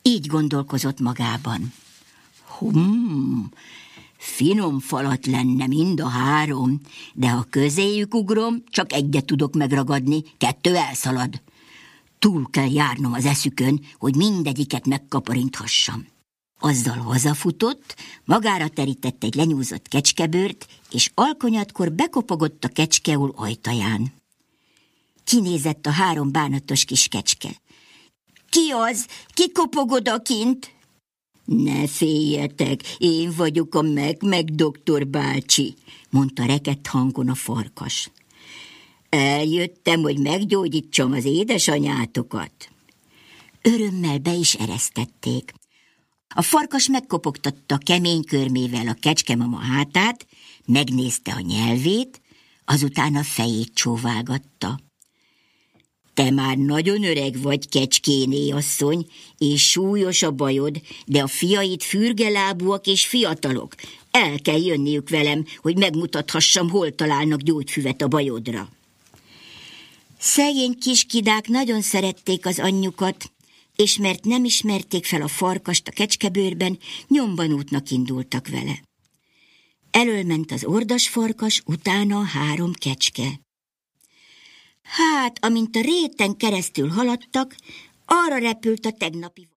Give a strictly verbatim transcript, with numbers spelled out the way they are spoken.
Így gondolkozott magában. Hmm, finom falat lenne mind a három, de ha közéjük ugrom, csak egyet tudok megragadni, kettő elszalad. Túl kell járnom az eszükön, hogy mindegyiket megkaparinthassam. Azzal hazafutott, magára terített egy lenyúzott kecskebőrt, és alkonyatkor bekopogott a kecskeúl ajtaján. Kinézett a három bánatos kis kecske. Ki az? Ki kopog odakint? Ne féljetek, én vagyok a meg-meg doktor bácsi, mondta rekedt hangon a farkas. Eljöttem, hogy meggyógyítsam az édesanyátokat. Örömmel be is eresztették. A farkas megkopogtatta kemény körmével a kecskemama hátát, megnézte a nyelvét, azután a fejét csóválgatta. Te már nagyon öreg vagy, kecskéné asszony, és súlyos a bajod, de a fiaid fürgelábúak és fiatalok. El kell jönniük velem, hogy megmutathassam, hol találnak gyógyfüvet a bajodra. Szegény kiskidák nagyon szerették az anyjukat, és mert nem ismerték fel a farkast a kecskebőrben, nyomban útnak indultak vele. Elől ment az ordas farkas, utána a három kecske. Hát, amint a réten keresztül haladtak, arra repült a tegnapi